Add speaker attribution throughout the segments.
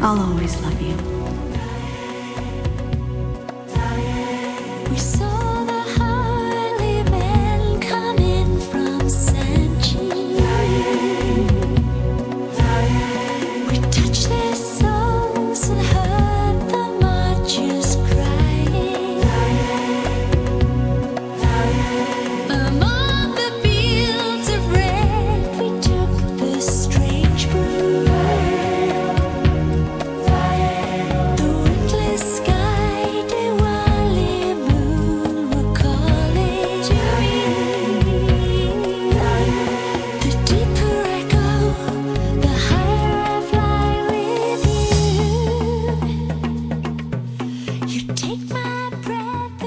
Speaker 1: I'll always love you.
Speaker 2: We saw the Harley men coming from Sanchi. We touched their souls and heard the marchers crying. Among the fields of red, we took the strange brew. The windless sky, Diwali moon were calling to me. The deeper I go, the higher I fly with you. You take my breath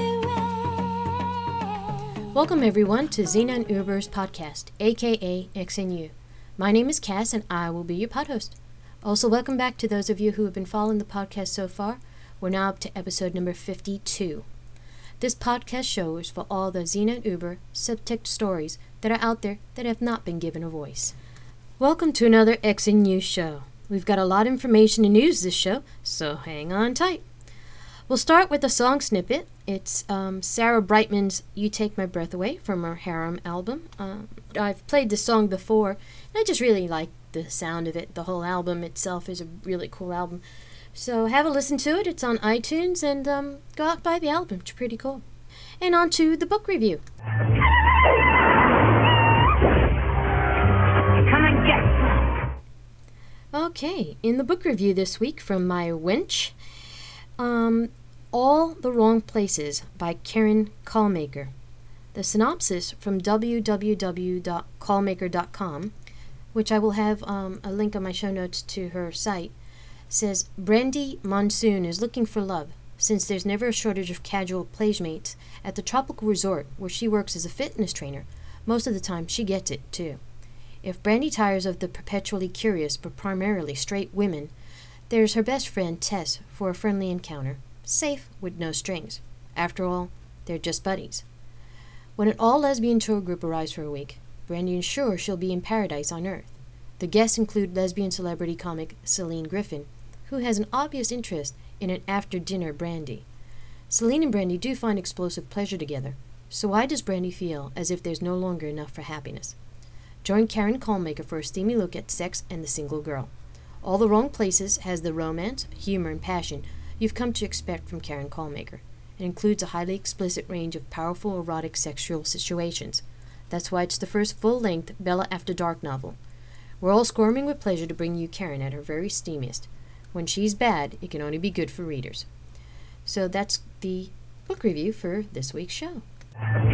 Speaker 2: away.
Speaker 3: Welcome everyone to Xena and Uber's podcast, aka XNU. My name is Cass and I will be your pod host. Also, welcome back to those of you who have been following the podcast so far. We're now up to episode number 52. This podcast show is for all the Xena and Uber subtext stories that are out there that have not been given a voice. Welcome to another XNU show. We've got a lot of information and news this show, so hang on tight. We'll start with a song snippet. It's Sarah Brightman's You Take My Breath Away from her Harem album. I've played this song before, and I just really like the sound of it. The whole album itself is a really cool album. So have a listen to it. It's on iTunes, and go out and buy the album. It's pretty cool. And on to the book review.
Speaker 4: Come and get some.
Speaker 3: Okay, in the book review this week from my wench, All the Wrong Places by Karen Callmaker. The synopsis from www.callmaker.com, which I will have a link on my show notes to her site, says Brandy Monsoon is looking for love, since there's never a shortage of casual playmates at the tropical resort where she works as a fitness trainer. Most of the time she gets it, too. If Brandy tires of the perpetually curious but primarily straight women, there's her best friend Tess for a friendly encounter, safe with no strings. After all, they're just buddies. When an all-lesbian tour group arrives for a week, Brandy is sure she'll be in paradise on Earth. The guests include lesbian celebrity comic Celine Griffin, who has an obvious interest in an after-dinner Brandy. Celine and Brandy do find explosive pleasure together, so why does Brandy feel as if there's no longer enough for happiness? Join Karen Callmaker for a steamy look at sex and the single girl. All the Wrong Places has the romance, humor, and passion you've come to expect from Karen Callmaker. It includes a highly explicit range of powerful erotic sexual situations. That's why it's the first full-length Bella After Dark novel. We're all squirming with pleasure to bring you Karen at her very steamiest. When she's bad, it can only be good for readers. So that's the book review for this week's show.
Speaker 4: Come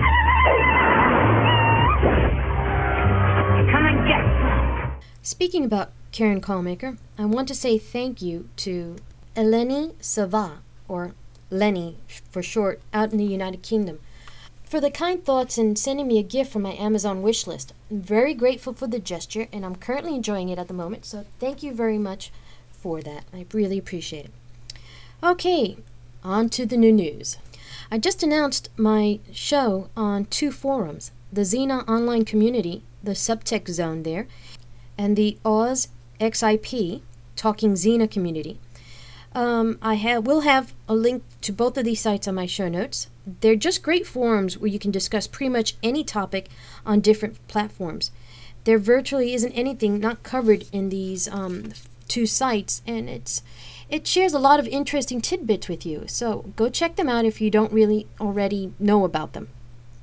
Speaker 4: and get some.
Speaker 3: Speaking about Karen Callmaker, I want to say thank you to Eleni Sava, or Lenny for short, out in the United Kingdom, for the kind thoughts and sending me a gift from my Amazon wish list. I'm very grateful for the gesture, and I'm currently enjoying it at the moment, so thank you very much for that. I really appreciate it. Okay, on to the new news. I just announced my show on two forums, the Xena online community, the subtext zone there, and the Oz XIP, Talking Xena community. Will have a link to both of these sites on my show notes. They're just great forums where you can discuss pretty much any topic on different platforms. There virtually isn't anything not covered in these two sites, and it shares a lot of interesting tidbits with you. So go check them out if you don't really already know about them.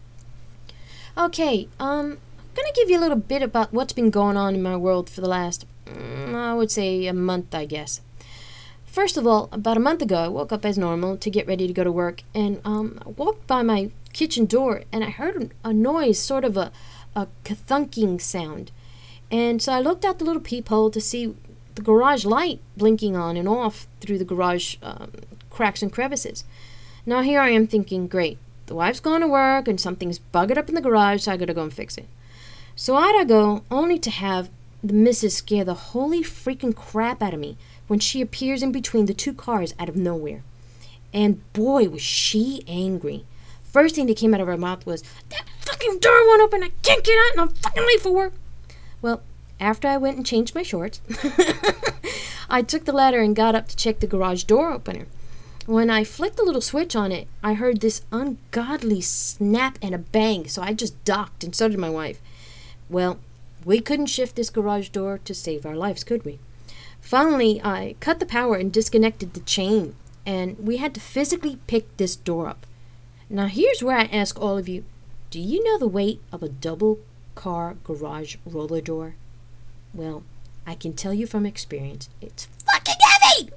Speaker 3: Okay, I'm going to give you a little bit about what's been going on in my world for the last, I would say, a month, I guess. First of all, about a month ago, I woke up as normal to get ready to go to work, and I walked by my kitchen door, and I heard a noise, sort of a thunking sound. And so I looked out the little peephole to see the garage light blinking on and off through the garage cracks and crevices. Now here I am thinking, great, the wife's gone to work, and something's buggered up in the garage, so I gotta go and fix it. So out I go, only to have the missus scare the holy freaking crap out of me when she appears in between the two cars out of nowhere. And boy, was she angry. First thing that came out of her mouth was, "That fucking door won't open, I can't get out, and I'm fucking late for work." Well, after I went and changed my shorts, I took the ladder and got up to check the garage door opener. When I flicked the little switch on it, I heard this ungodly snap and a bang, so I just ducked, and so did my wife. Well, we couldn't shift this garage door to save our lives, could we? Finally, I cut the power and disconnected the chain, and we had to physically pick this door up. Now, here's where I ask all of you, do you know the weight of a double-car garage roller door? Well, I can tell you from experience, it's fucking heavy!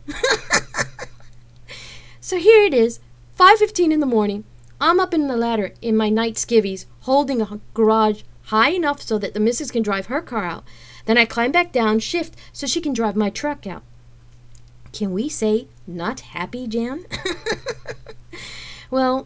Speaker 3: So here it is, 5:15 in the morning. I'm up in the ladder in my night skivvies, holding a garage high enough so that the missus can drive her car out. Then I climb back down, shift, so she can drive my truck out. Can we say not happy, Jan? Well,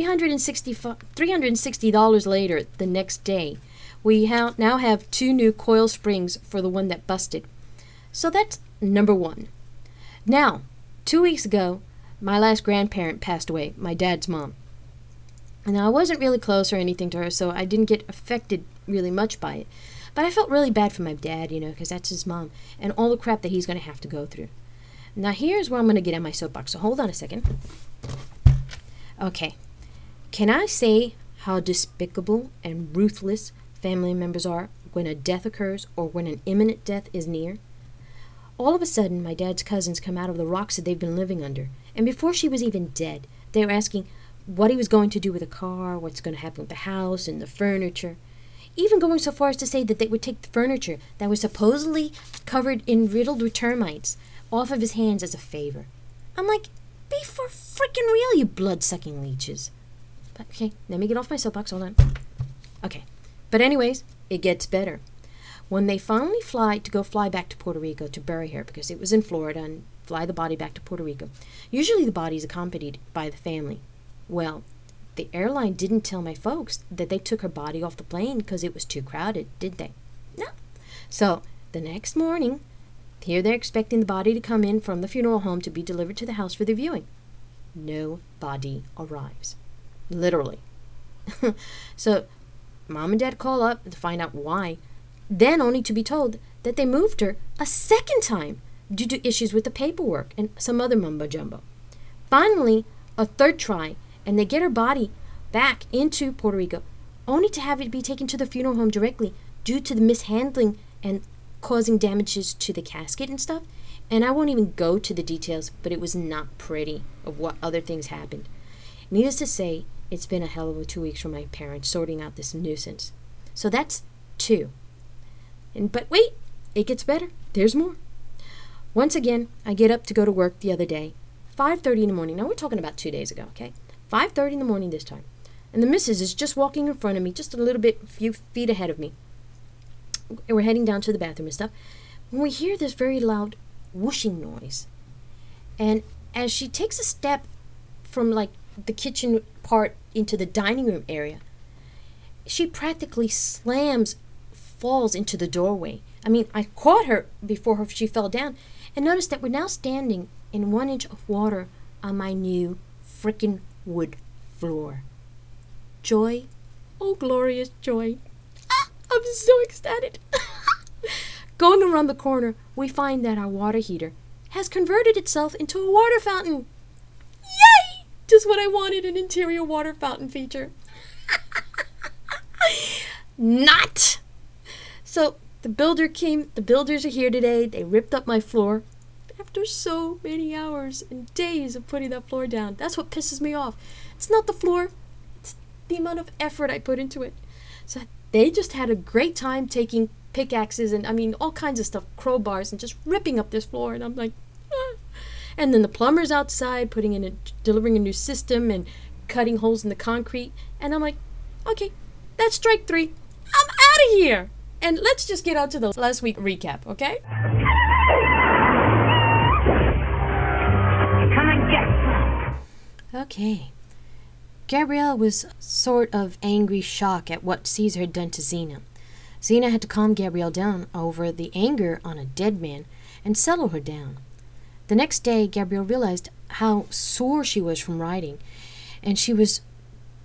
Speaker 3: $360 later, the next day, we now have 2 new coil springs for the one that busted. So that's number 1. Now, 2 weeks ago, my last grandparent passed away, my dad's mom. Now, I wasn't really close or anything to her, so I didn't get affected really much by it. But I felt really bad for my dad, because that's his mom, and all the crap that he's going to have to go through. Now, here's where I'm going to get on my soapbox, so hold on a second. Okay. Can I say how despicable and ruthless family members are when a death occurs or when an imminent death is near? All of a sudden, my dad's cousins come out of the rocks that they've been living under, and before she was even dead, they were asking what he was going to do with the car, what's going to happen with the house and the furniture, even going so far as to say that they would take the furniture that was supposedly covered in riddled with termites off of his hands as a favor. I'm like, be for freaking real, you blood-sucking leeches. But, okay, let me get off my soapbox, hold on. Okay, but anyways, it gets better. When they finally fly back to Puerto Rico to bury her, because it was in Florida, and fly the body back to Puerto Rico, usually the body is accompanied by the family. Well, the airline didn't tell my folks that they took her body off the plane because it was too crowded, did they? No. So, the next morning, here they're expecting the body to come in from the funeral home to be delivered to the house for the viewing. No body arrives. Literally. So, Mom and Dad call up to find out why, then only to be told that they moved her a second time due to issues with the paperwork and some other mumbo-jumbo. Finally, a third try, and they get her body back into Puerto Rico, only to have it be taken to the funeral home directly due to the mishandling and causing damages to the casket and stuff. And I won't even go to the details, but it was not pretty of what other things happened. Needless to say, it's been a hell of a 2 weeks for my parents sorting out this nuisance. So that's 2. But wait, it gets better. There's more. Once again, I get up to go to work the other day, 5:30 in the morning. Now, we're talking about 2 days ago, okay? 5:30 in the morning this time. And the missus is just walking in front of me, just a few feet ahead of me. And we're heading down to the bathroom and stuff. When we hear this very loud whooshing noise. And as she takes a step from, the kitchen part into the dining room area, she practically falls into the doorway. I mean, I caught her before she fell down, and noticed that we're now standing in 1 inch of water on my new frickin' wood floor. Joy, oh glorious joy. I'm so ecstatic. Going around the corner, we find that our water heater has converted itself into a water fountain. Yay! Just what I wanted, an interior water fountain feature. Not! So, the builders are here today. They ripped up my floor after so many hours and days of putting that floor down. That's what pisses me off. It's not the floor, it's the amount of effort I put into it. So they just had a great time taking pickaxes and all kinds of stuff, crowbars, and just ripping up this floor. And I'm like, ah. And then the plumber's outside delivering a new system and cutting holes in the concrete. And I'm like, okay, that's strike 3. I'm out of here. And let's just get on to the last week recap, okay?
Speaker 4: Come and get some.
Speaker 3: Okay. Gabrielle was sort of angry shock at what Caesar had done to Zena. Zena had to calm Gabrielle down over the anger on a dead man and settle her down. The next day, Gabrielle realized how sore she was from riding, and she was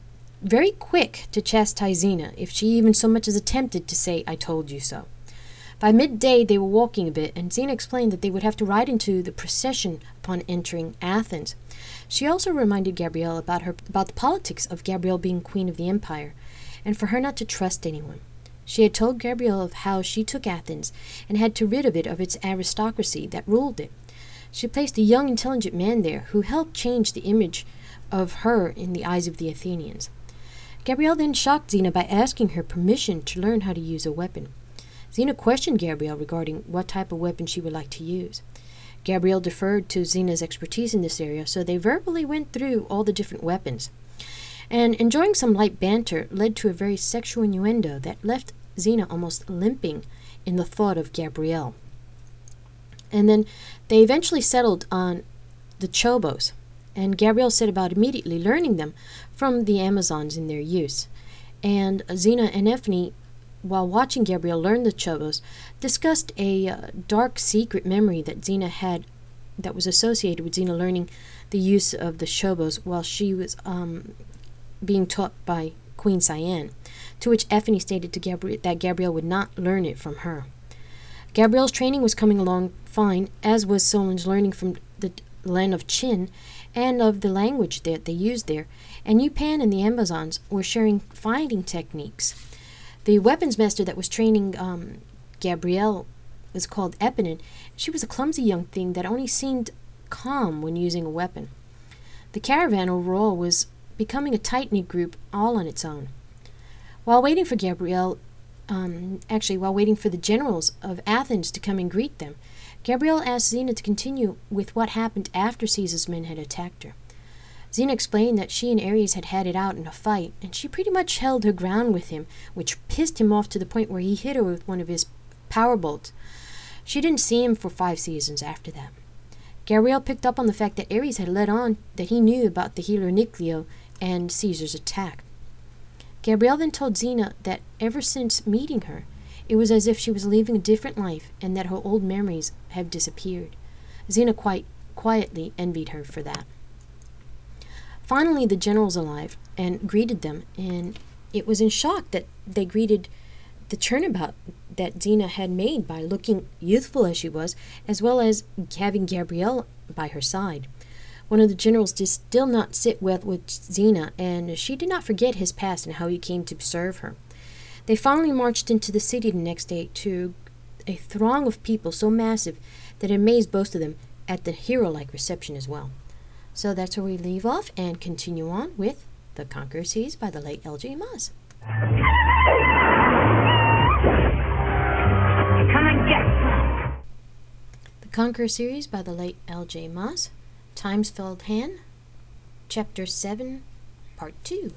Speaker 3: very quick to chastise Zena if she even so much as attempted to say, "I told you so." By midday, they were walking a bit, and Xena explained that they would have to ride into the procession upon entering Athens. She also reminded Gabrielle about the politics of Gabrielle being queen of the empire, and for her not to trust anyone. She had told Gabrielle of how she took Athens and had to rid it of its aristocracy that ruled it. She placed a young, intelligent man there who helped change the image of her in the eyes of the Athenians. Gabrielle then shocked Xena by asking her permission to learn how to use a weapon. Xena questioned Gabrielle regarding what type of weapon she would like to use. Gabrielle deferred to Xena's expertise in this area, so they verbally went through all the different weapons. And enjoying some light banter led to a very sexual innuendo that left Xena almost limping in the thought of Gabrielle. And then they eventually settled on the chobos, and Gabrielle set about immediately learning them from the Amazons in their use. And Xena and Ethne, while watching Gabrielle learn the chobos, discussed a dark secret memory that Xena had that was associated with Xena learning the use of the chobos while she was being taught by Queen Cyan, to which Ethne stated to that Gabrielle would not learn it from her. Gabrielle's training was coming along fine, as was Solange's learning from the land of Chin and of the language that they used there, and Yupan and the Amazons were sharing fighting techniques. The weapons master that was training Gabrielle was called Eponine. She was a clumsy young thing that only seemed calm when using a weapon. The caravan overall was becoming a tight-knit group all on its own. While waiting for while waiting for the generals of Athens to come and greet them, Gabrielle asked Xena to continue with what happened after Caesar's men had attacked her. Xena explained that she and Ares had had it out in a fight, and she pretty much held her ground with him, which pissed him off to the point where he hit her with one of his power bolts. She didn't see him for 5 seasons after that. Gabrielle picked up on the fact that Ares had let on that he knew about the healer Nicleo and Caesar's attack. Gabrielle then told Xena that ever since meeting her, it was as if she was living a different life and that her old memories have disappeared. Xena quite quietly envied her for that. Finally, the generals arrived and greeted them, and it was in shock that they greeted the turnabout that Xena had made by looking youthful as she was, as well as having Gabrielle by her side. One of the generals did still not sit well with Xena, and she did not forget his past and how he came to serve her. They finally marched into the city the next day to a throng of people so massive that it amazed both of them at the hero-like reception as well. So that's where we leave off and continue on with The Conqueror series by the late L.J. Maas.
Speaker 4: Come and get some.
Speaker 3: The Conqueror series by the late L.J. Maas. Timesfeld Han, Chapter 7, Part 2.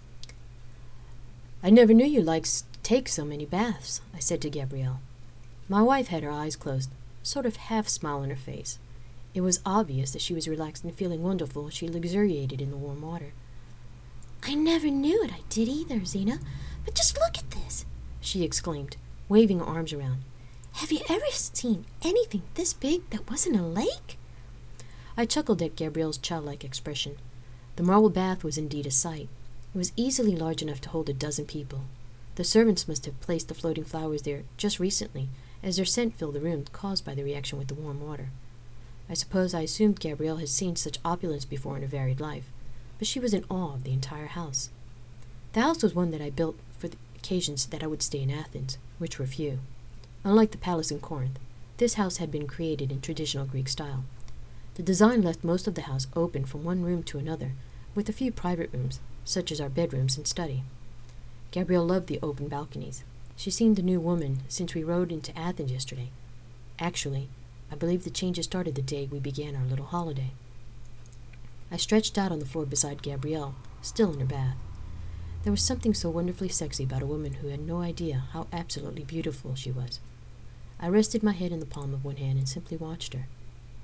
Speaker 3: I never knew you liked to take so many baths, I said to Gabrielle. My wife had her eyes closed, a sort of half-smile on her face. It was obvious that she was relaxed and feeling wonderful as she luxuriated in the warm water. I never knew it, I did either, Xena. But just look at this, she exclaimed, waving her arms around. Have you ever seen anything this big that wasn't a lake? I chuckled at Gabrielle's childlike expression. The marble bath was indeed a sight. It was easily large enough to hold 12 people. The servants must have placed the floating flowers there just recently, as their scent filled the room, caused by the reaction with the warm water. I suppose I assumed Gabrielle had seen such opulence before in her varied life, but she was in awe of the entire house. The house was one that I built for the occasions that I would stay in Athens, which were few. Unlike the palace in Corinth, this house had been created in traditional Greek style. The design left most of the house open from one room to another, with a few private rooms, such as our bedrooms and study. Gabrielle loved the open balconies. She seemed a new woman since we rode into Athens yesterday. Actually, I believe the changes started the day we began our little holiday. I stretched out on the floor beside Gabrielle, still in her bath. There was something so wonderfully sexy about a woman who had no idea how absolutely beautiful she was. I rested my head in the palm of one hand and simply watched her.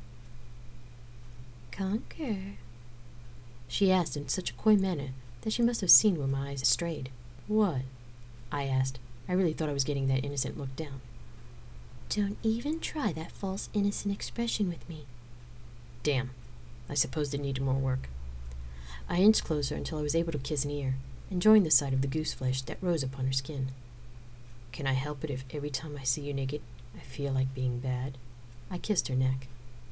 Speaker 3: Conquer? She asked in such a coy manner that she must have seen where my eyes strayed. What? I asked. I really thought I was getting that innocent look down. Don't even try that false innocent expression with me. Damn. I supposed it needed more work. I inched closer until I was able to kiss an ear, enjoying the sight of the goose flesh that rose upon her skin. Can I help it if every time I see you naked, I feel like being bad? I kissed her neck.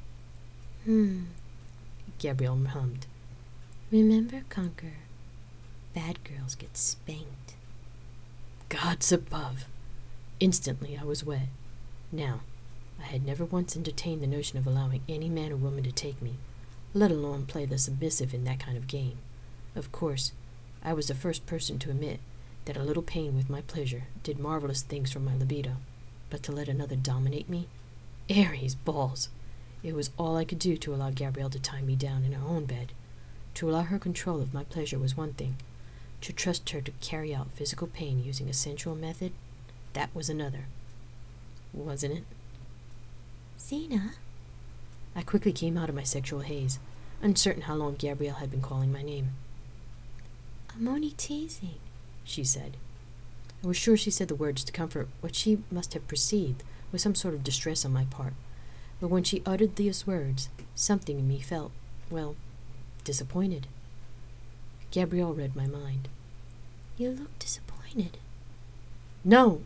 Speaker 3: Gabrielle hummed. Remember, Conqueror, bad girls get spanked. Gods above! Instantly I was wet. Now, I had never once entertained the notion of allowing any man or woman to take me, let alone play the submissive in that kind of game. Of course, I was the first person to admit that a little pain with my pleasure did marvelous things for my libido, but to let another dominate me? Aries balls! It was all I could do to allow Gabrielle to tie me down in her own bed. To allow her control of my pleasure was one thing. To trust her to carry out physical pain using a sensual method, that was another. Wasn't it? Zena? I quickly came out of my sexual haze, uncertain how long Gabrielle had been calling my name. I'm only teasing, she said. I was sure she said the words to comfort what she must have perceived was some sort of distress on my part, but when she uttered these words, something in me felt, well, disappointed. Gabrielle read my mind. You look disappointed. No,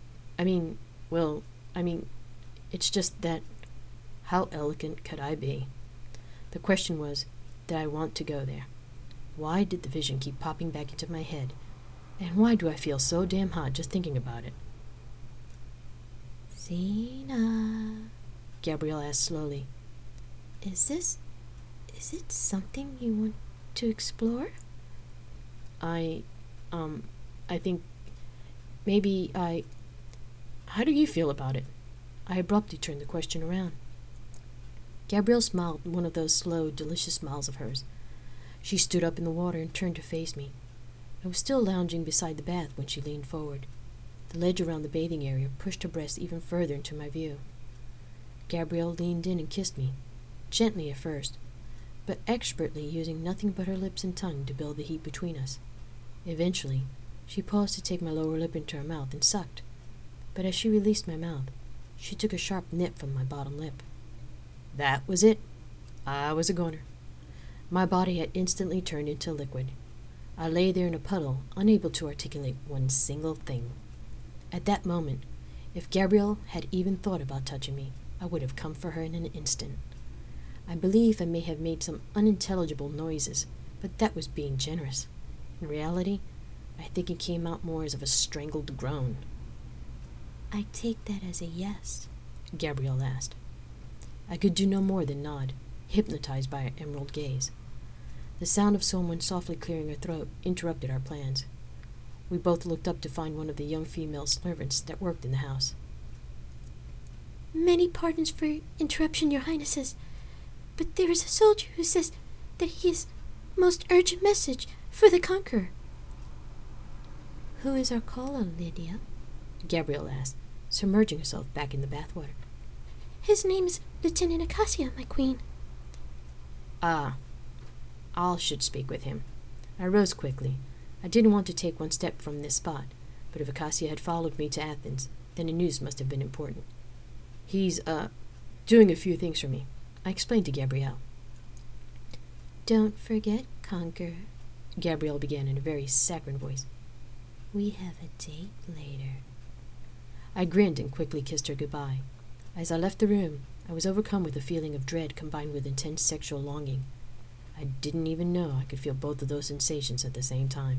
Speaker 3: it's just that, how elegant could I be? The question was, did I want to go there? Why did the vision keep popping back into my head? And why do I feel so damn hot just thinking about it? Zena, Gabrielle asked slowly. Is it something you want to explore? I think how do you feel about it? I abruptly turned the question around. Gabrielle smiled, one of those slow, delicious smiles of hers. She stood up in the water and turned to face me. I was still lounging beside the bath when she leaned forward. The ledge around the bathing area pushed her breast even further into my view. Gabrielle leaned in and kissed me, gently at first, but expertly using nothing but her lips and tongue to build the heat between us. Eventually, she paused to take my lower lip into her mouth and sucked, but as she released my mouth, she took a sharp nip from my bottom lip. That was it. I was a goner. My body had instantly turned into liquid. I lay there in a puddle, unable to articulate one single thing. At that moment, if Gabrielle had even thought about touching me, I would have come for her in an instant. I believe I may have made some unintelligible noises, but that was being generous. In reality, I think it came out more as of a strangled groan. I take that as a yes, Gabrielle asked. I could do no more than nod, hypnotized by her emerald gaze. The sound of someone softly clearing her throat interrupted our plans. We both looked up to find one of the young female servants that worked in the house. Many pardons for interruption, your highnesses, but there is a soldier who says that he has most urgent message for the Conqueror. Who is our caller, Lydia? Gabrielle asked, submerging herself back in the bathwater. His name is Lieutenant Acacia, my queen. Ah, I should speak with him. I rose quickly. I didn't want to take one step from this spot, but if Acacia had followed me to Athens, then the news must have been important. He's, doing a few things for me. I explained to Gabrielle. Don't forget, Conqueror, Gabrielle began in a very saccharine voice. We have a date later. I grinned and quickly kissed her goodbye. As I left the room, I was overcome with a feeling of dread combined with intense sexual longing. I didn't even know I could feel both of those sensations at the same time.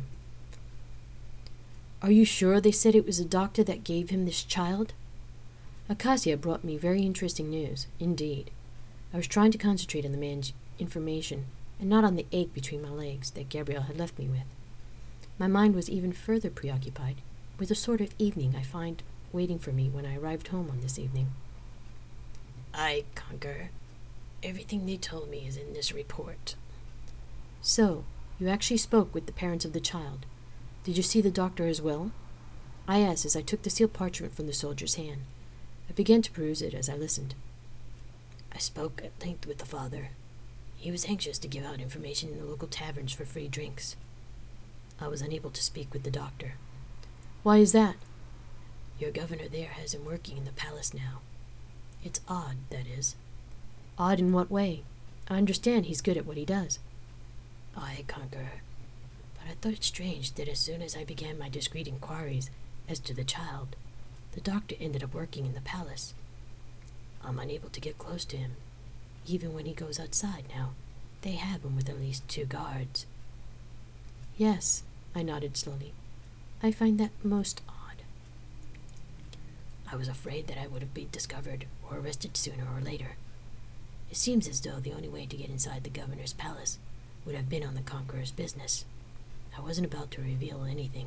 Speaker 3: Are you sure they said it was a doctor that gave him this child? Acacia brought me very interesting news, indeed. I was trying to concentrate on the man's information, and not on the ache between my legs that Gabrielle had left me with. My mind was even further preoccupied with the sort of evening I find waiting for me when I arrived home on this evening. I Conqueror. Everything they told me is in this report. So, you actually spoke with the parents of the child. Did you see the doctor as well? I asked as I took the sealed parchment from the soldier's hand. I began to peruse it as I listened. I spoke at length with the father. He was anxious to give out information in the local taverns for free drinks. I was unable to speak with the doctor. Why is that? Your governor there has him working in the palace now. It's odd, that is. Odd in what way? I understand he's good at what he does. Aye, Conqueror. But I thought it strange that as soon as I began my discreet inquiries as to the child, The doctor ended up working in the palace. I'm unable to get close to him. Even when he goes outside now, they have him with at least 2 guards. Yes, I nodded slowly. I find that most odd. I was afraid that I would have been discovered or arrested sooner or later. It seems as though the only way to get inside the governor's palace would have been on the Conqueror's business. I wasn't about to reveal anything.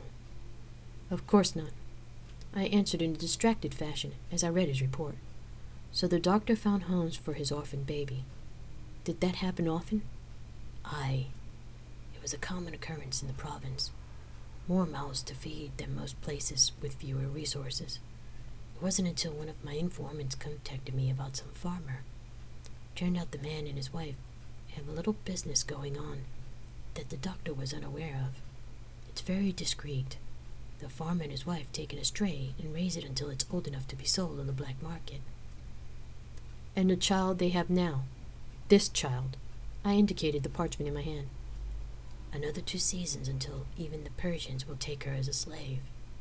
Speaker 3: Of course not. I answered in a distracted fashion as I read his report. So the doctor found homes for his orphaned baby. Did that happen often? Aye. It was a common occurrence in the province. More mouths to feed than most places with fewer resources. It wasn't until one of my informants contacted me about some farmer. Turned out the man and his wife have a little business going on that the doctor was unaware of. It's very discreet. The farmer and his wife take it astray and raise it until it's old enough to be sold on the black market. And the child they have now, this child, I indicated the parchment in my hand. Another 2 seasons until even the Persians will take her as a slave.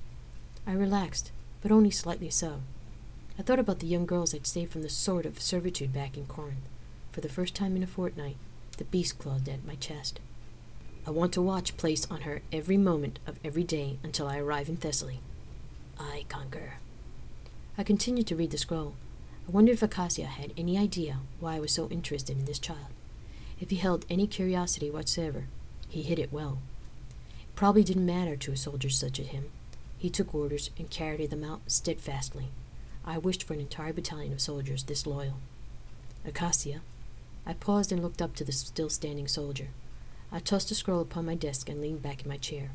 Speaker 3: I relaxed, but only slightly so. I thought about the young girls I'd saved from the sword of servitude back in Corinth. For the first time in a fortnight, the beast clawed at my chest. I want a watch placed on her every moment of every day until I arrive in Thessaly. I conquer. I continued to read the scroll. I wondered if Acacia had any idea why I was so interested in this child. If he held any curiosity whatsoever, he hid it well. It probably didn't matter to a soldier such as him. He took orders and carried them out steadfastly. I wished for an entire battalion of soldiers this loyal. Acacia. I paused and looked up to the still-standing soldier. I tossed the scroll upon my desk and leaned back in my chair.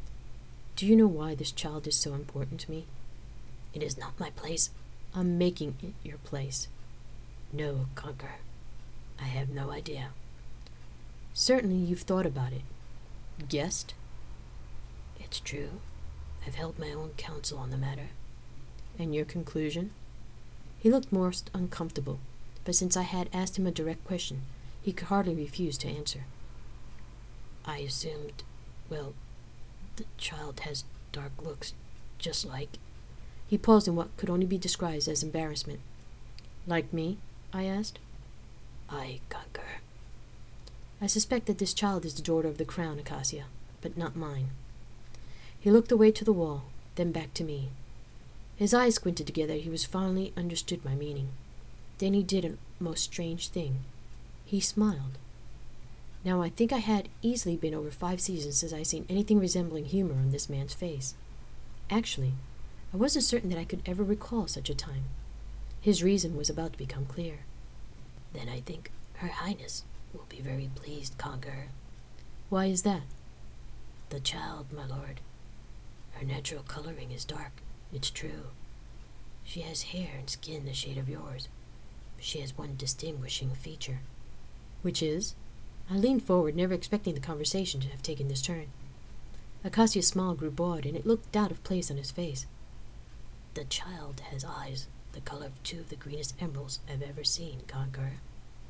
Speaker 3: Do you know why this child is so important to me? It is not my place. I'm making it your place. No, Conquer. I have no idea. Certainly you've thought about it. Guessed? It's true. I've held my own counsel on the matter. And your conclusion? He looked most uncomfortable, but since I had asked him a direct question, he could hardly refuse to answer. I assumed, well, the child has dark looks, just like... He paused in what could only be described as embarrassment. Like me? I asked. I conquer. I suspect that this child is the daughter of the crown, Acacia, but not mine. He looked away to the wall, then back to me. His eyes squinted together. He was finally understood my meaning. Then he did a most strange thing. He smiled. Now I think I had easily been over 5 seasons since I seen anything resembling humor on this man's face. Actually, I wasn't certain that I could ever recall such a time. His reason was about to become clear. Then I think Her Highness will be very pleased, Conqueror. Why is that? The child, my lord. Her natural coloring is dark, it's true. She has hair and skin the shade of yours. She has one distinguishing feature. Which is? I leaned forward, never expecting the conversation to have taken this turn. Acacia's smile grew broad, and it looked out of place on his face. The child has eyes the color of 2 of the greenest emeralds I've ever seen, Conqueror.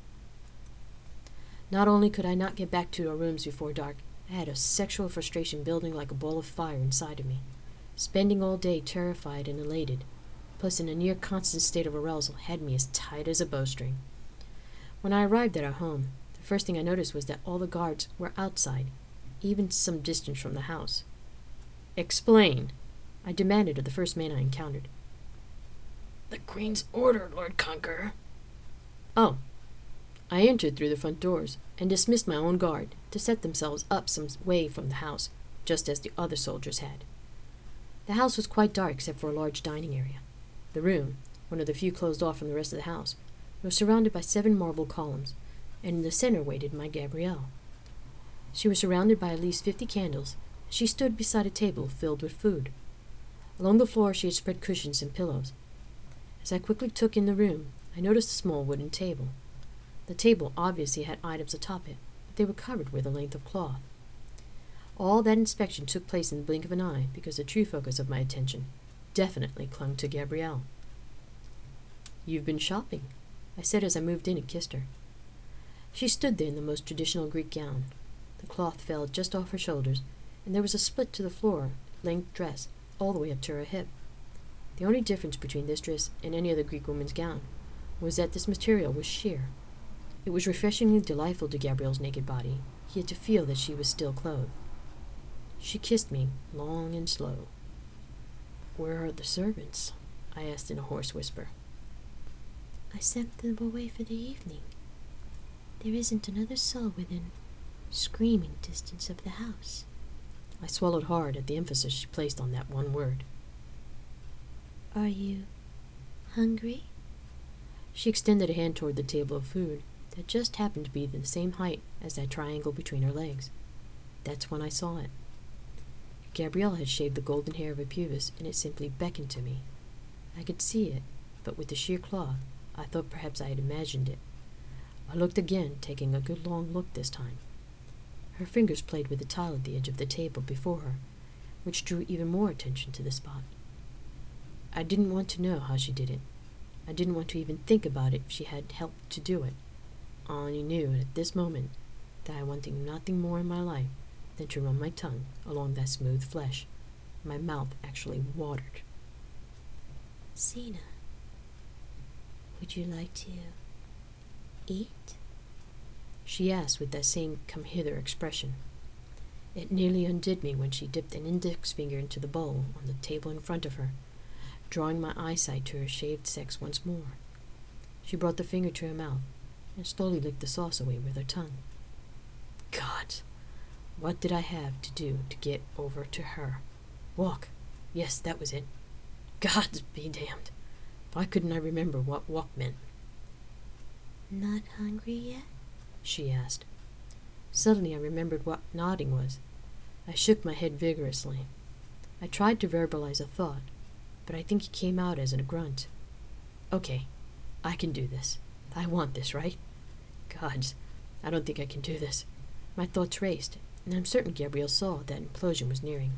Speaker 3: Not only could I not get back to our rooms before dark, I had a sexual frustration building like a ball of fire inside of me. Spending all day terrified and elated, plus in a near constant state of arousal, had me as tight as a bowstring. When I arrived at our home, the first thing I noticed was that all the guards were outside, even some distance from the house. Explain, I demanded of the first man I encountered. The Queen's order, Lord Conqueror. Oh. I entered through the front doors and dismissed my own guard to set themselves up some way from the house, just as the other soldiers had. The house was quite dark except for a large dining area. The room, one of the few closed off from the rest of the house, was surrounded by 7 marble columns, and in the center waited my Gabrielle. She was surrounded by at least 50 candles. She stood beside a table filled with food. Along the floor she had spread cushions and pillows. As I quickly took in the room, I noticed a small wooden table. The table obviously had items atop it, but they were covered with a length of cloth. All that inspection took place in the blink of an eye because the true focus of my attention definitely clung to Gabrielle. You've been shopping, I said as I moved in and kissed her. She stood there in the most traditional Greek gown. The cloth fell just off her shoulders, and there was a split to the floor, length dress, all the way up to her hip. The only difference between this dress and any other Greek woman's gown was that this material was sheer. It was refreshingly delightful to Gabrielle's naked body, yet to feel that she was still clothed. She kissed me, long and slow. "Where are the servants?" I asked in a hoarse whisper.
Speaker 2: I sent them away for the evening. There isn't another soul within screaming distance of the house.
Speaker 3: I swallowed hard at the emphasis she placed on that one word.
Speaker 2: Are you hungry?
Speaker 3: She extended a hand toward the table of food that just happened to be the same height as that triangle between her legs. That's when I saw it. Gabrielle had shaved the golden hair of her pubis, and it simply beckoned to me. I could see it, but with the sheer cloth, I thought perhaps I had imagined it. I looked again, taking a good long look this time. Her fingers played with the tile at the edge of the table before her, which drew even more attention to the spot. I didn't want to know how she did it. I didn't want to even think about it if she had helped to do it. I only knew at this moment that I wanted nothing more in my life than to run my tongue along that smooth flesh. My mouth actually watered.
Speaker 2: Zena, would you like to eat?
Speaker 3: She asked with that same come-hither expression. It nearly undid me when she dipped an index finger into the bowl on the table in front of her, drawing my eyesight to her shaved sex once more. She brought the finger to her mouth and slowly licked the sauce away with her tongue. God, what did I have to do to get over to her? Walk. Yes, that was it. God be damned. Why couldn't I remember what walk meant?
Speaker 2: Not hungry yet?
Speaker 3: She asked. Suddenly I remembered what nodding was. I shook my head vigorously. I tried to verbalize a thought, but I think it came out as a grunt. Okay, I can do this. I want this, right? Gods, I don't think I can do this. My thoughts raced, and I'm certain Gabrielle saw that implosion was nearing.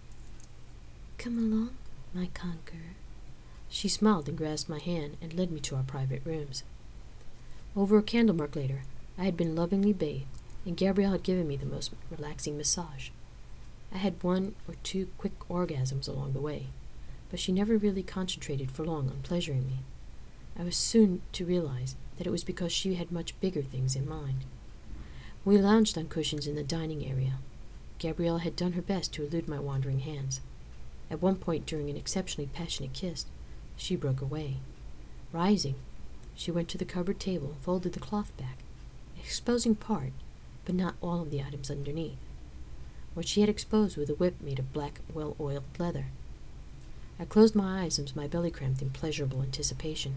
Speaker 2: Come along, my conqueror.
Speaker 3: She smiled and grasped my hand and led me to our private rooms. Over a candlemark later, I had been lovingly bathed, and Gabrielle had given me the most relaxing massage. I had 1 or 2 quick orgasms along the way, but she never really concentrated for long on pleasuring me. I was soon to realize that it was because she had much bigger things in mind. We lounged on cushions in the dining area. Gabrielle had done her best to elude my wandering hands. At one point during an exceptionally passionate kiss, she broke away. Rising, she went to the cupboard table and folded the cloth back, exposing part, but not all of the items underneath. What she had exposed was a whip made of black, well-oiled leather. I closed my eyes as my belly cramped in pleasurable anticipation.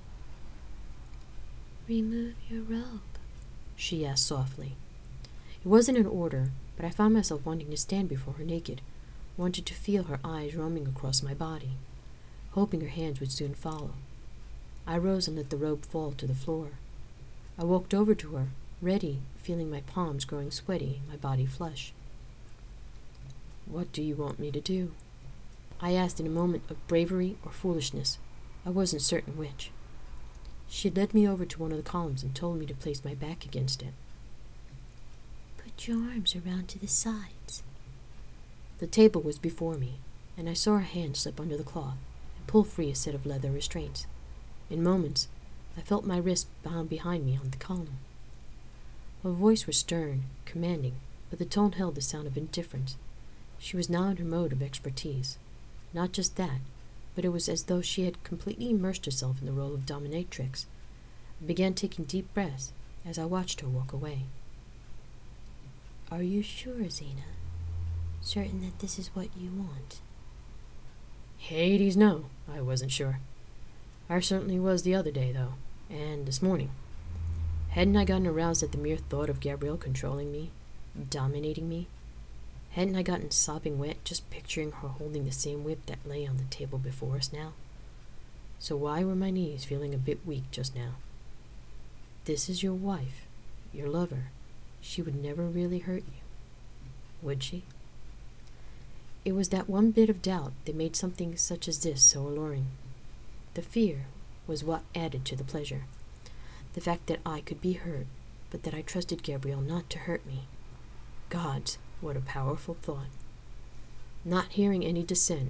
Speaker 2: Remove your robe,
Speaker 3: she asked softly. It wasn't an order, but I found myself wanting to stand before her naked, wanted to feel her eyes roaming across my body, hoping her hands would soon follow. I rose and let the robe fall to the floor. I walked over to her, ready, feeling my palms growing sweaty, my body flush. What do you want me to do? I asked in a moment of bravery or foolishness. I wasn't certain which. She led me over to one of the columns and told me to place my back against it.
Speaker 2: Put your arms around to the sides.
Speaker 3: The table was before me, and I saw her hand slip under the cloth and pull free a set of leather restraints. In moments, I felt my wrist bound behind me on the column. Her voice was stern, commanding, but the tone held the sound of indifference. She was now in her mode of expertise. Not just that, but it was as though she had completely immersed herself in the role of dominatrix. I began taking deep breaths as I watched her walk away.
Speaker 2: Are you sure, Zena? Certain that this is what you want?
Speaker 3: Hades, no, I wasn't sure. I certainly was the other day, though, and this morning. Hadn't I gotten aroused at the mere thought of Gabrielle controlling me, dominating me? Hadn't I gotten sopping wet just picturing her holding the same whip that lay on the table before us now? So why were my knees feeling a bit weak just now? This is your wife, your lover. She would never really hurt you, would she? It was that one bit of doubt that made something such as this so alluring. The fear was what added to the pleasure. The fact that I could be hurt, but that I trusted Gabrielle not to hurt me. Gods, what a powerful thought. Not hearing any dissent,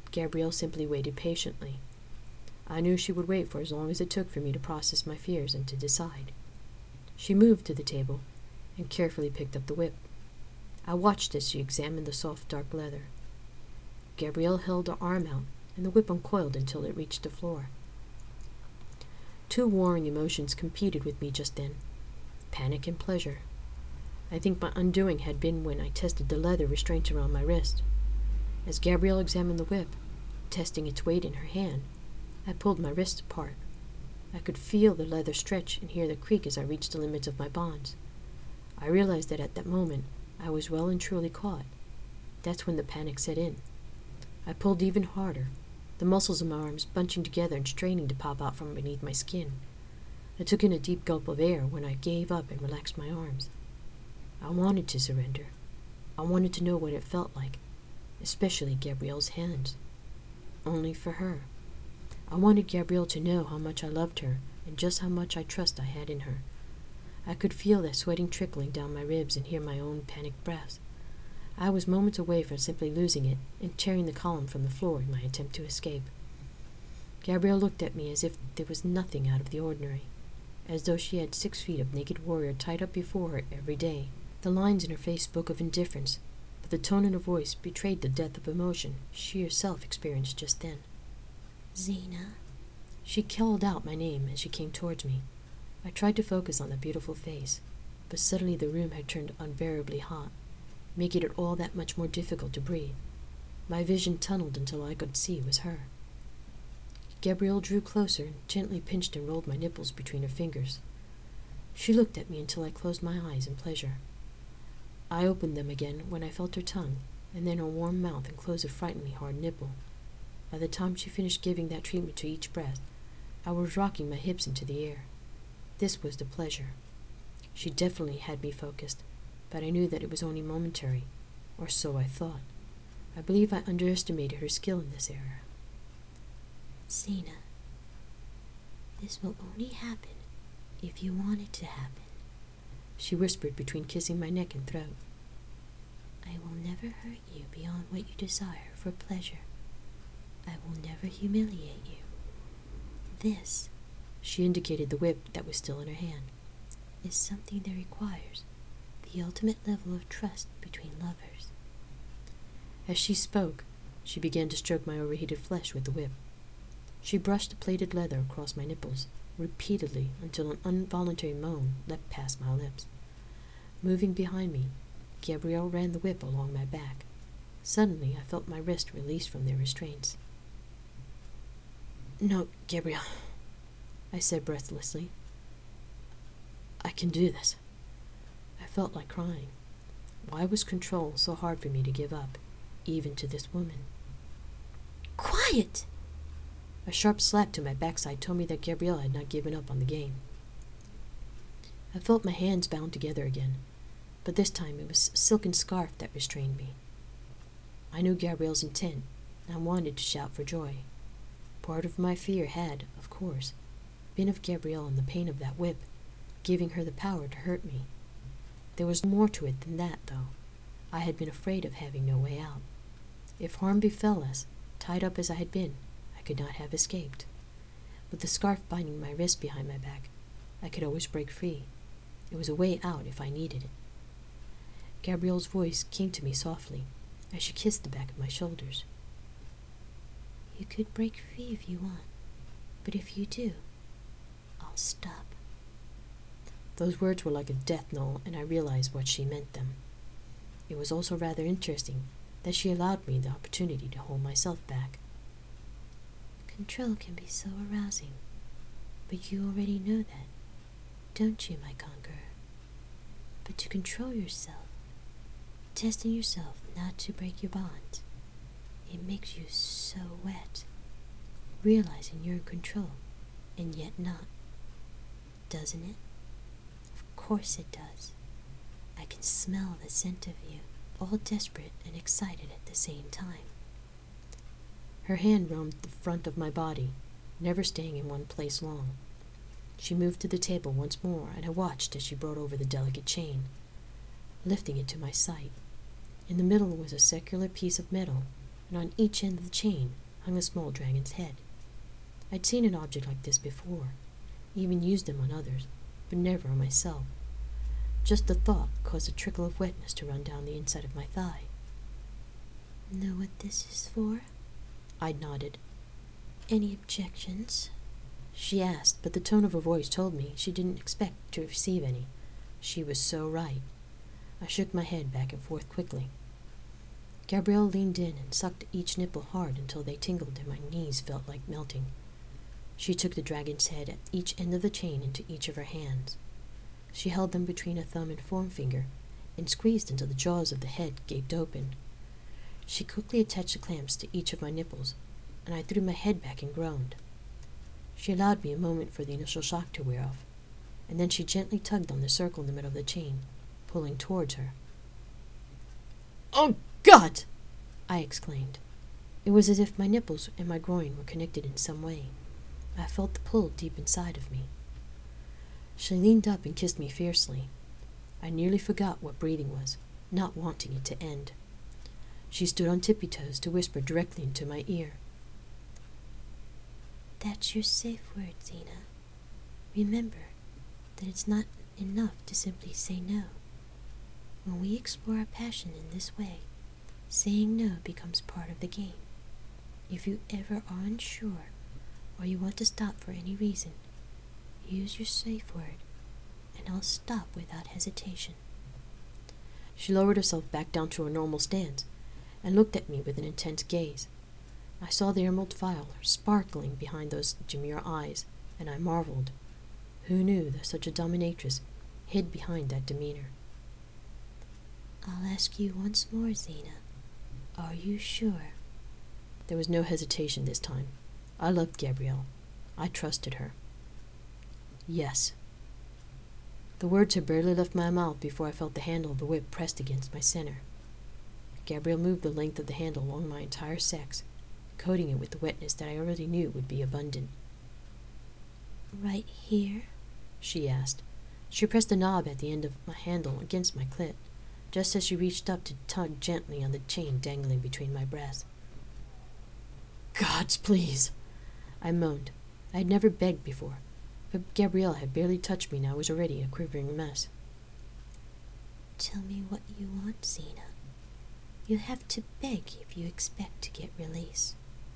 Speaker 3: Gabrielle simply waited patiently. I knew she would wait for as long as it took for me to process my fears and to decide. She moved to the table and carefully picked up the whip. I watched as she examined the soft, dark leather. Gabrielle held her arm out, and the whip uncoiled until it reached the floor. Two warring emotions competed with me just then, panic and pleasure. I think my undoing had been when I tested the leather restraints around my wrist. As Gabrielle examined the whip, testing its weight in her hand, I pulled my wrist apart. I could feel the leather stretch and hear the creak as I reached the limits of my bonds. I realized that at that moment, I was well and truly caught. That's when the panic set in. I pulled even harder, the muscles of my arms bunching together and straining to pop out from beneath my skin. I took in a deep gulp of air when I gave up and relaxed my arms. I wanted to surrender. I wanted to know what it felt like, especially Gabrielle's hands. Only for her. I wanted Gabrielle to know how much I loved her and just how much I trust I had in her. I could feel that sweating trickling down my ribs and hear my own panicked breaths. I was moments away from simply losing it and tearing the column from the floor in my attempt to escape. Gabrielle looked at me as if there was nothing out of the ordinary, as though she had 6 feet of naked warrior tied up before her every day. The lines in her face spoke of indifference, but the tone in her voice betrayed the depth of emotion she herself experienced just then.
Speaker 2: Zena.
Speaker 3: She called out my name as she came towards me. I tried to focus on the beautiful face, but suddenly the room had turned unbearably hot, making it all that much more difficult to breathe. My vision tunneled until all I could see was her. Gabrielle drew closer and gently pinched and rolled my nipples between her fingers. She looked at me until I closed my eyes in pleasure. I opened them again when I felt her tongue, and then her warm mouth enclose a frighteningly hard nipple. By the time she finished giving that treatment to each breast, I was rocking my hips into the air. This was the pleasure. She definitely had me focused, but I knew that it was only momentary, or so I thought. I believe I underestimated her skill in this area.
Speaker 2: Zena, this will only happen if you want it to happen,
Speaker 3: she whispered between kissing my neck and throat.
Speaker 2: I will never hurt you beyond what you desire for pleasure. I will never humiliate you. This,
Speaker 3: she indicated the whip that was still in her hand,
Speaker 2: is something that requires the ultimate level of trust between lovers.
Speaker 3: As she spoke, she began to stroke my overheated flesh with the whip. She brushed the plaited leather across my nipples, repeatedly until an involuntary moan leapt past my lips. Moving behind me, Gabrielle ran the whip along my back. Suddenly, I felt my wrist released from their restraints. "No, Gabrielle," I said breathlessly. "I can do this." I felt like crying. Why was control so hard for me to give up, even to this woman?
Speaker 2: Quiet!
Speaker 3: A sharp slap to my backside told me that Gabrielle had not given up on the game. I felt my hands bound together again, but this time it was a silken scarf that restrained me. I knew Gabrielle's intent, and I wanted to shout for joy. Part of my fear had, of course, been of Gabrielle and the pain of that whip, giving her the power to hurt me. There was more to it than that, though. I had been afraid of having no way out. If harm befell us, tied up as I had been, I could not have escaped. With the scarf binding my wrist behind my back, I could always break free. It was a way out if I needed it. Gabrielle's voice came to me softly, as she kissed the back of my shoulders.
Speaker 2: You could break free if you want, but if you do, I'll stop.
Speaker 3: Those words were like a death knell, and I realized what she meant them. It was also rather interesting that she allowed me the opportunity to hold myself back.
Speaker 2: Control can be so arousing, but you already know that, don't you, my conqueror? But to control yourself, testing yourself not to break your bonds, it makes you so wet, realizing you're in control, and yet not. Doesn't it? Of course it does. I can smell the scent of you, all desperate and excited at the same time.
Speaker 3: Her hand roamed the front of my body, never staying in one place long. She moved to the table once more, and I watched as she brought over the delicate chain, lifting it to my sight. In the middle was a circular piece of metal, and on each end of the chain hung a small dragon's head. I'd seen an object like this before, even used them on others, but never on myself. Just the thought caused a trickle of wetness to run down the inside of my thigh.
Speaker 2: Know what this is for?
Speaker 3: I nodded.
Speaker 2: Any objections?
Speaker 3: She asked, but the tone of her voice told me she didn't expect to receive any. She was so right. I shook my head back and forth quickly. Gabrielle leaned in and sucked each nipple hard until they tingled and my knees felt like melting. She took the dragon's head at each end of the chain into each of her hands. She held them between a thumb and forefinger and squeezed until the jaws of the head gaped open. She quickly attached the clamps to each of my nipples, and I threw my head back and groaned. She allowed me a moment for the initial shock to wear off, and then she gently tugged on the circle in the middle of the chain, pulling towards her. "Oh, God!" I exclaimed. It was as if my nipples and my groin were connected in some way. I felt the pull deep inside of me. She leaned up and kissed me fiercely. I nearly forgot what breathing was, not wanting it to end. She stood on tippy toes to whisper directly into my ear.
Speaker 2: That's your safe word, Xena. Remember that it's not enough to simply say no. When we explore our passion in this way, saying no becomes part of the game. If you ever are unsure, or you want to stop for any reason, use your safe word, and I'll stop without hesitation.
Speaker 3: She lowered herself back down to her normal stance, and looked at me with an intense gaze. I saw the emerald fire sparkling behind those demure eyes, and I marveled. Who knew that such a dominatrix hid behind that demeanor?
Speaker 2: I'll ask you once more, Xena. Are you sure?
Speaker 3: There was no hesitation this time. I loved Gabrielle. I trusted her. Yes. The words had barely left my mouth before I felt the handle of the whip pressed against my center. Gabrielle moved the length of the handle along my entire sex, coating it with the wetness that I already knew would be abundant.
Speaker 2: Right here?
Speaker 3: She asked. She pressed the knob at the end of my handle against my clit, just as she reached up to tug gently on the chain dangling between my breasts. "Gods, please!" I moaned. I had never begged before, but Gabrielle had barely touched me and I was already a quivering mess.
Speaker 2: Tell me what you want, Xena. You have to beg if you expect to get release.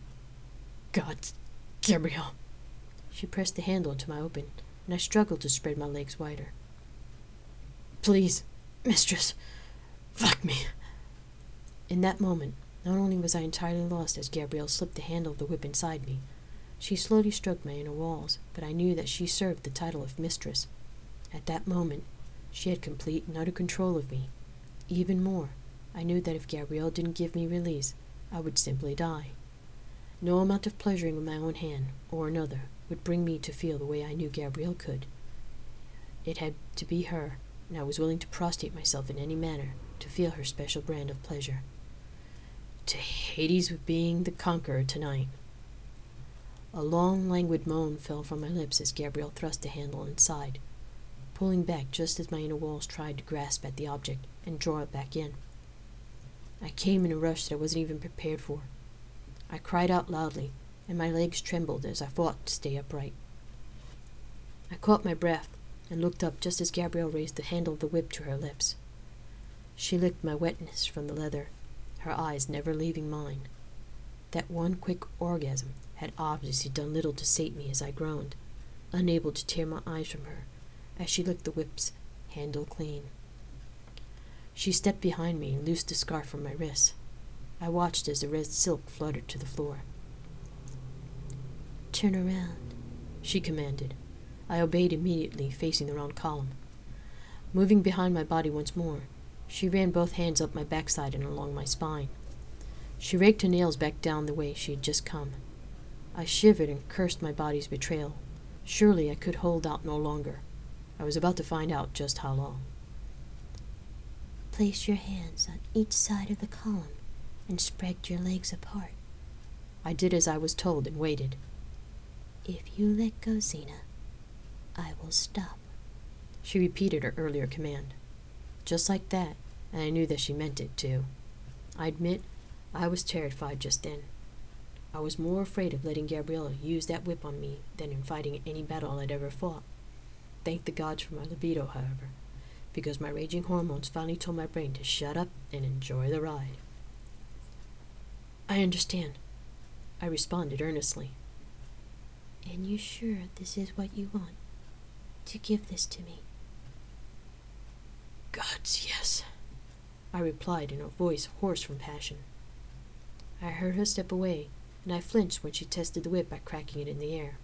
Speaker 3: "God, Gabrielle!" She pressed the handle into my open, and I struggled to spread my legs wider. "Please, mistress, fuck me." In that moment, not only was I entirely lost as Gabrielle slipped the handle of the whip inside me, she slowly stroked my inner walls, but I knew that she served the title of mistress. At that moment, she had complete and utter control of me. Even more, I knew that if Gabrielle didn't give me release, I would simply die. No amount of pleasuring with my own hand, or another, would bring me to feel the way I knew Gabrielle could. It had to be her, and I was willing to prostrate myself in any manner to feel her special brand of pleasure. To Hades with being the conqueror tonight. A long, languid moan fell from my lips as Gabrielle thrust the handle inside, pulling back just as my inner walls tried to grasp at the object and draw it back in. I came in a rush that I wasn't even prepared for. I cried out loudly, and my legs trembled as I fought to stay upright. I caught my breath and looked up just as Gabrielle raised the handle of the whip to her lips. She licked my wetness from the leather, her eyes never leaving mine. That one quick orgasm had obviously done little to sate me as I groaned, unable to tear my eyes from her, as she licked the whip's handle clean. She stepped behind me and loosed the scarf from my wrists. I watched as the red silk fluttered to the floor.
Speaker 2: Turn around,
Speaker 3: she commanded. I obeyed immediately, facing the round column. Moving behind my body once more, she ran both hands up my backside and along my spine. She raked her nails back down the way she had just come. I shivered and cursed my body's betrayal. Surely I could hold out no longer. I was about to find out just how long.
Speaker 2: Place your hands on each side of the column and spread your legs apart.
Speaker 3: I did as I was told and waited.
Speaker 2: If you let go, Xena, I will stop.
Speaker 3: She repeated her earlier command. Just like that, and I knew that she meant it, too. I admit, I was terrified just then. I was more afraid of letting Gabriella use that whip on me than in fighting any battle I'd ever fought. Thank the gods for my libido, however, because my raging hormones finally told my brain to shut up and enjoy the ride. I understand, I responded earnestly.
Speaker 2: And you sure this is what you want? To give this to me?
Speaker 3: Gods, yes, I replied in a voice hoarse from passion. I heard her step away, and I flinched when she tested the whip by cracking it in the air.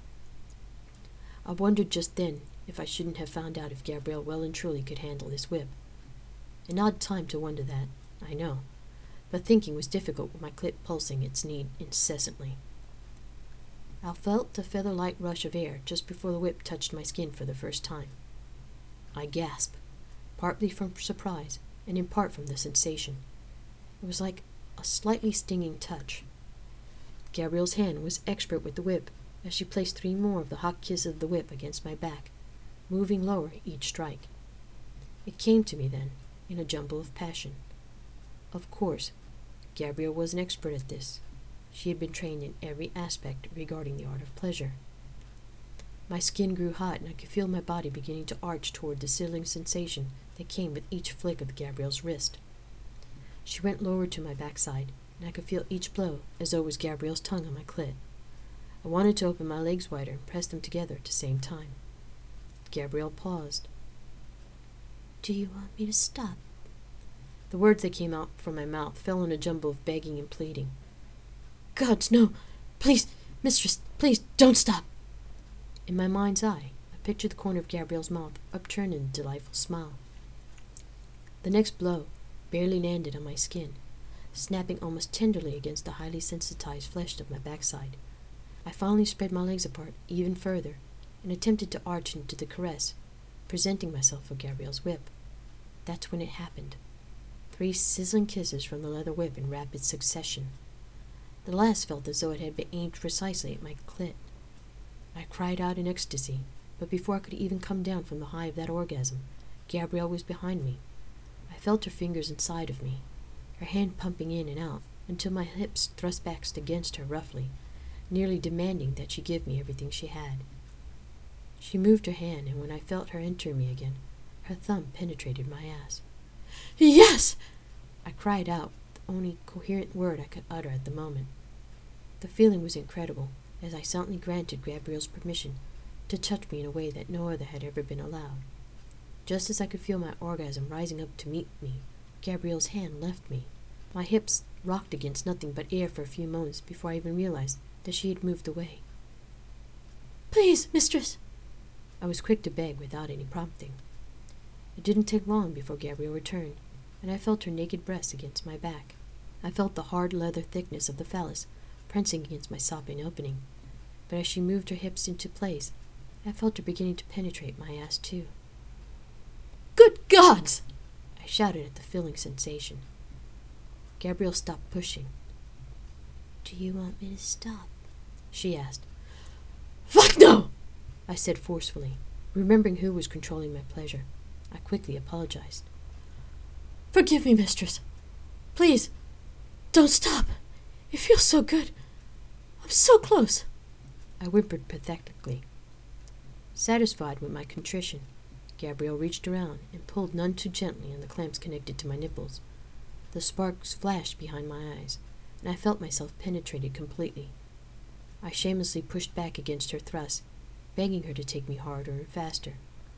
Speaker 3: I wondered just then if I shouldn't have found out if Gabrielle well and truly could handle this whip. An odd time to wonder that, I know, but thinking was difficult with my clit pulsing its need incessantly. I felt a feather-light rush of air just before the whip touched my skin for the first time. I gasped, partly from surprise and in part from the sensation. It was like a slightly stinging touch. Gabrielle's hand was expert with the whip as she placed 3 more of the hot kisses of the whip against my back, moving lower each strike. It came to me then, in a jumble of passion. Of course, Gabrielle was an expert at this. She had been trained in every aspect regarding the art of pleasure. My skin grew hot, and I could feel my body beginning to arch toward the sizzling sensation that came with each flick of Gabrielle's wrist. She went lower to my backside, and I could feel each blow as though it was Gabrielle's tongue on my clit. I wanted to open my legs wider and press them together at the same time. Gabrielle paused.
Speaker 2: Do you want me to stop?
Speaker 3: The words that came out from my mouth fell in a jumble of begging and pleading. Gods, no! Please, mistress, please, don't stop! In my mind's eye, I pictured the corner of Gabrielle's mouth upturned in a delightful smile. The next blow barely landed on my skin, snapping almost tenderly against the highly sensitized flesh of my backside. I finally spread my legs apart even further and attempted to arch into the caress, presenting myself for Gabrielle's whip. That's when it happened. 3 sizzling kisses from the leather whip in rapid succession. The last felt as though it had been aimed precisely at my clit. I cried out in ecstasy, but before I could even come down from the high of that orgasm, Gabrielle was behind me. I felt her fingers inside of me, her hand pumping in and out until my hips thrust back against her roughly, nearly demanding that she give me everything she had. She moved her hand, and when I felt her enter me again, her thumb penetrated my ass. Yes! I cried out, the only coherent word I could utter at the moment. The feeling was incredible, as I silently granted Gabrielle's permission to touch me in a way that no other had ever been allowed. Just as I could feel my orgasm rising up to meet me, Gabrielle's hand left me. My hips rocked against nothing but air for a few moments before I even realized that she had moved away. Please, mistress! I was quick to beg without any prompting. It didn't take long before Gabrielle returned, and I felt her naked breasts against my back. I felt the hard leather thickness of the phallus pressing against my sopping opening, but as she moved her hips into place, I felt her beginning to penetrate my ass too. Good gods! I shouted at the filling sensation. Gabrielle stopped pushing.
Speaker 2: Do you want me to stop?
Speaker 3: She asked. Fuck no! I said forcefully, remembering who was controlling my pleasure. I quickly apologized. Forgive me, mistress. Please, don't stop. It feels so good. I'm so close. I whimpered pathetically. Satisfied with my contrition, Gabrielle reached around and pulled none too gently on the clamps connected to my nipples. The sparks flashed behind my eyes, and I felt myself penetrated completely. I shamelessly pushed back against her thrust, begging her to take me harder and faster.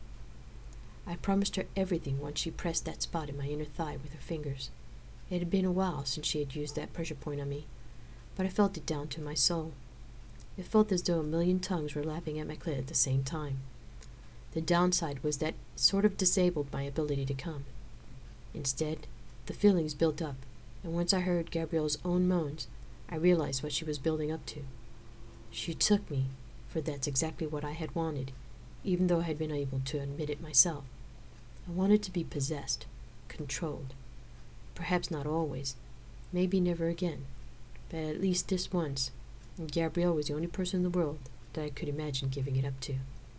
Speaker 3: I promised her everything once she pressed that spot in my inner thigh with her fingers. It had been a while since she had used that pressure point on me, but I felt it down to my soul. It felt as though a million tongues were lapping at my clit at the same time. The downside was that it sort of disabled my ability to come. Instead, the feelings built up, and once I heard Gabrielle's own moans, I realized what she was building up to. She took me, for that's exactly what I had wanted, even though I had been able to admit it myself. I wanted to be possessed, controlled. Perhaps not always, maybe never again, but at least this once, and Gabrielle was the only person in the world that I could imagine giving it up to.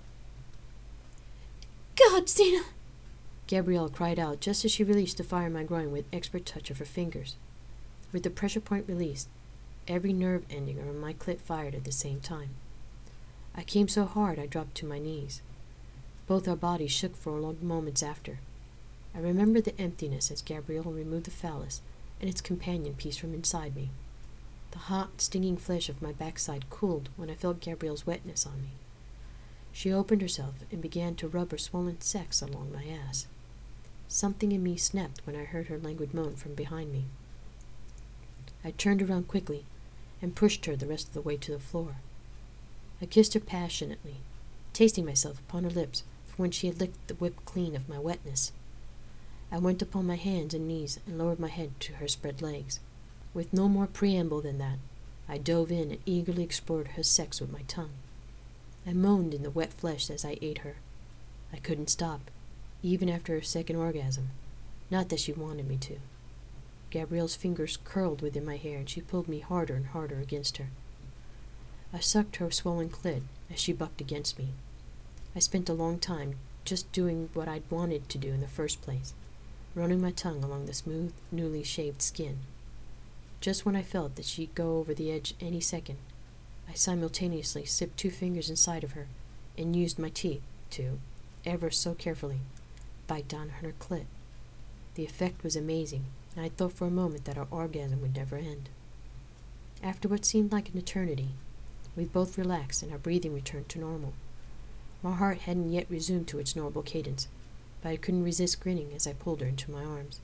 Speaker 3: God, Zena! Gabrielle cried out just as she released the fire in my groin with expert touch of her fingers. With the pressure point released, every nerve ending around my clit fired at the same time. I came so hard I dropped to my knees. Both our bodies shook for long moments after. I remember the emptiness as Gabrielle removed the phallus and its companion piece from inside me. The hot, stinging flesh of my backside cooled when I felt Gabrielle's wetness on me. She opened herself and began to rub her swollen sex along my ass. Something in me snapped when I heard her languid moan from behind me. I turned around quickly and pushed her the rest of the way to the floor. I kissed her passionately, tasting myself upon her lips for when she had licked the whip clean of my wetness. I went upon my hands and knees and lowered my head to her spread legs. With no more preamble than that, I dove in and eagerly explored her sex with my tongue. I moaned in the wet flesh as I ate her. I couldn't stop, even after her second orgasm. Not that she wanted me to. Gabrielle's fingers curled within my hair and she pulled me harder and harder against her. I sucked her swollen clit as she bucked against me. I spent a long time just doing what I'd wanted to do in the first place, running my tongue along the smooth, newly shaved skin. Just when I felt that she'd go over the edge any second, I simultaneously sipped 2 fingers inside of her and used my teeth to, ever so carefully, bite down on her clit. The effect was amazing, and I thought for a moment that our orgasm would never end. After what seemed like an eternity, we both relaxed and our breathing returned to normal. My heart hadn't yet resumed to its normal cadence, but I couldn't resist grinning as I pulled her into my arms.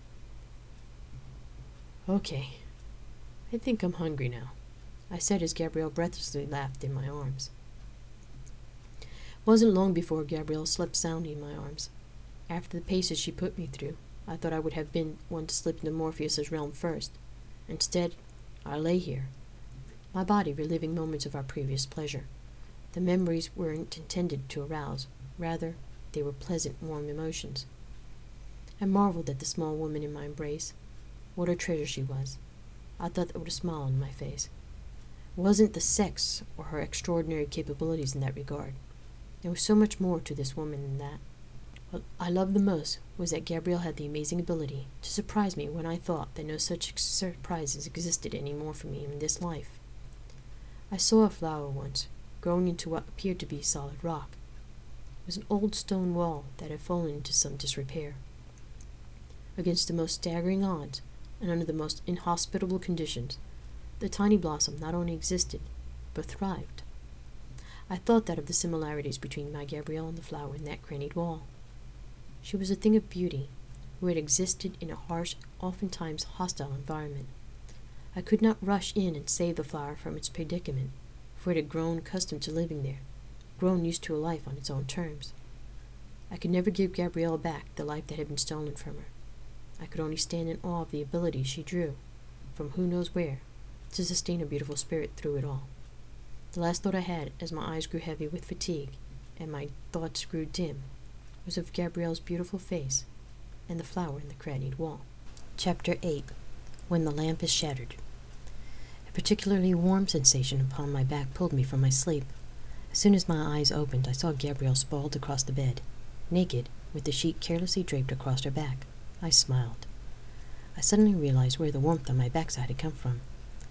Speaker 3: "Okay, I think I'm hungry now," I said as Gabrielle breathlessly laughed in my arms. It wasn't long before Gabrielle slept soundly in my arms. After the paces she put me through, I thought I would have been one to slip into Morpheus's realm first. Instead, I lay here, my body reliving moments of our previous pleasure. The memories weren't intended to arouse. Rather, they were pleasant, warm emotions. I marveled at the small woman in my embrace. What a treasure she was. I thought that with a smile on my face. It wasn't the sex or her extraordinary capabilities in that regard. There was so much more to this woman than that. What I loved the most was that Gabrielle had the amazing ability to surprise me when I thought that no such surprises existed any more for me in this life. I saw a flower once, growing into what appeared to be solid rock. It was an old stone wall that had fallen into some disrepair. Against the most staggering odds, and under the most inhospitable conditions, the tiny blossom not only existed, but thrived. I thought that of the similarities between my Gabrielle and the flower in that crannied wall. She was a thing of beauty, who had existed in a harsh, oftentimes hostile environment. I could not rush in and save the flower from its predicament, for it had grown accustomed to living there, grown used to a life on its own terms. I could never give Gabrielle back the life that had been stolen from her. I could only stand in awe of the ability she drew, from who knows where, to sustain a beautiful spirit through it all. The last thought I had, as my eyes grew heavy with fatigue, and my thoughts grew dim, was of Gabrielle's beautiful face, and the flower in the crannied wall. Chapter 8. When the Lamp is Shattered. A particularly warm sensation upon my back pulled me from my sleep. As soon as my eyes opened, I saw Gabrielle sprawled across the bed, naked, with the sheet carelessly draped across her back. I smiled. I suddenly realized where the warmth on my backside had come from.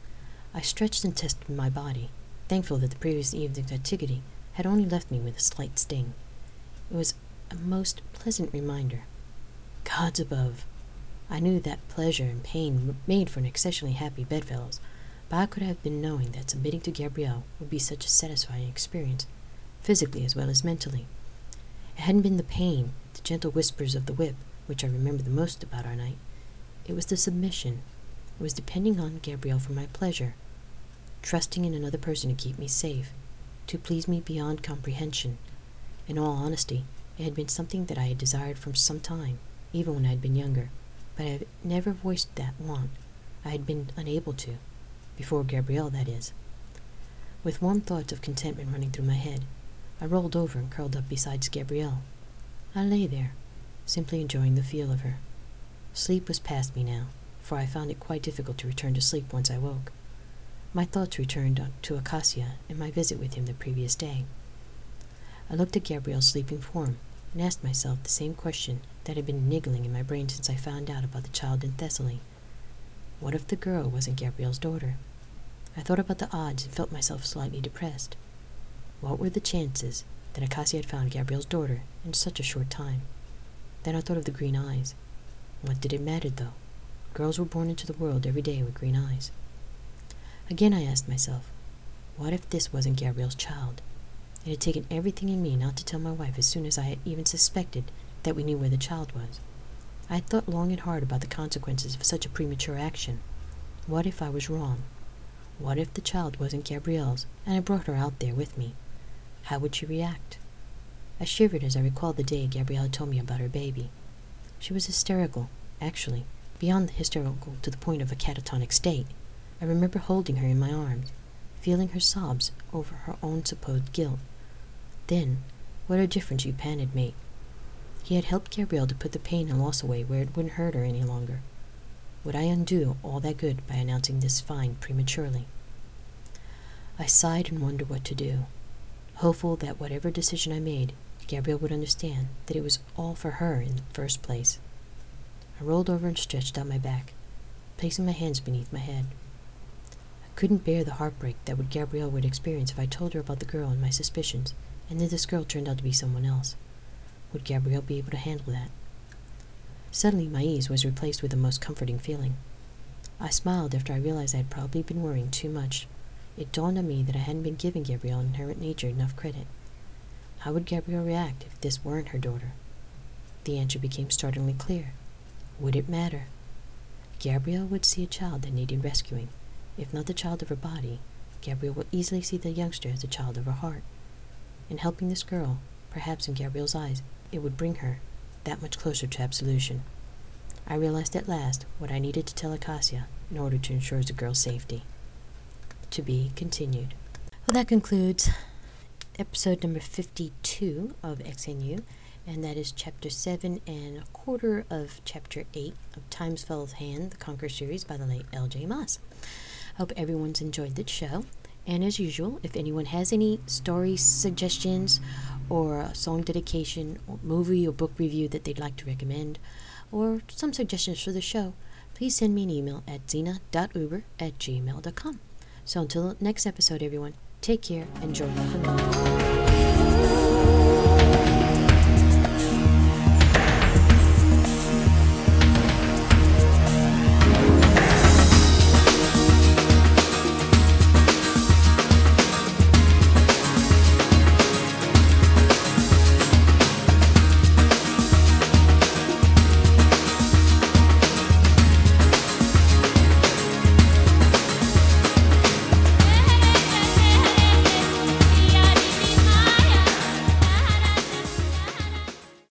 Speaker 3: I stretched and tested my body, thankful that the previous evening's activity had only left me with a slight sting. It was a most pleasant reminder. Gods above! I knew that pleasure and pain made for an exceptionally happy bedfellows, but I could have been knowing that submitting to Gabrielle would be such a satisfying experience, physically as well as mentally. It hadn't been the pain, the gentle whispers of the whip, which I remember the most about our night. It was the submission. It was depending on Gabrielle for my pleasure, trusting in another person to keep me safe, to please me beyond comprehension. In all honesty, it had been something that I had desired for some time, even when I had been younger, but I had never voiced that want. I had been unable to. Before Gabrielle, that is. With warm thoughts of contentment running through my head, I rolled over and curled up beside Gabrielle. I lay there, simply enjoying the feel of her. Sleep was past me now, for I found it quite difficult to return to sleep once I woke. My thoughts returned to Acacia and my visit with him the previous day. I looked at Gabrielle's sleeping form and asked myself the same question that had been niggling in my brain since I found out about the child in Thessaly. What if the girl wasn't Gabrielle's daughter?
Speaker 2: I thought about the odds and felt myself slightly depressed. What were the chances that Acacia had found Gabrielle's daughter in such a short time? Then I thought of the green eyes. What did it matter, though? Girls were born into the world every day with green eyes. Again I asked myself, what if this wasn't Gabrielle's child? It had taken everything in me not to tell my wife as soon as I had even suspected that we knew where the child was. I had thought long and hard about the consequences of such a premature action. What if I was wrong? What if the child wasn't Gabrielle's, and I brought her out there with me? How would she react? I shivered as I recalled the day Gabrielle had told me about her baby. She was hysterical, actually, beyond the hysterical to the point of a catatonic state. I remember holding her in my arms, feeling her sobs over her own supposed guilt. Then, what a difference Yupan had made. He had helped Gabrielle to put the pain and loss away where it wouldn't hurt her any longer. Would I undo all that good by announcing this find prematurely? I sighed and wondered what to do, hopeful that whatever decision I made, Gabrielle would understand that it was all for her in the first place. I rolled over and stretched out my back, placing my hands beneath my head. I couldn't bear the heartbreak that Gabrielle would experience if I told her about the girl and my suspicions, and that this girl turned out to be someone else. Would Gabrielle be able to handle that? Suddenly my ease was replaced with a most comforting feeling. I smiled after I realized I had probably been worrying too much. It dawned on me that I hadn't been giving Gabrielle inherent nature enough credit. How would Gabrielle react if this weren't her daughter? The answer became startlingly clear. Would it matter? Gabrielle would see a child that needed rescuing. If not the child of her body, Gabrielle would easily see the youngster as the child of her heart. In helping this girl, perhaps in Gabrielle's eyes, it would bring her that much closer to absolution. I realized at last what I needed to tell Acacia in order to ensure the girl's safety. To be continued. Well, that concludes episode number 52 of XNU, and that is chapter 7 and a quarter of chapter 8 of Timesfell's Hand, the Conquer series by the late L.J. Moss. Hope everyone's enjoyed the show, and as usual, if anyone has any story suggestions or a song dedication or movie or book review that they'd like to recommend, or some suggestions for the show, please send me an email at zena.uber@gmail.com. So until next episode, everyone, take care, enjoy life and love.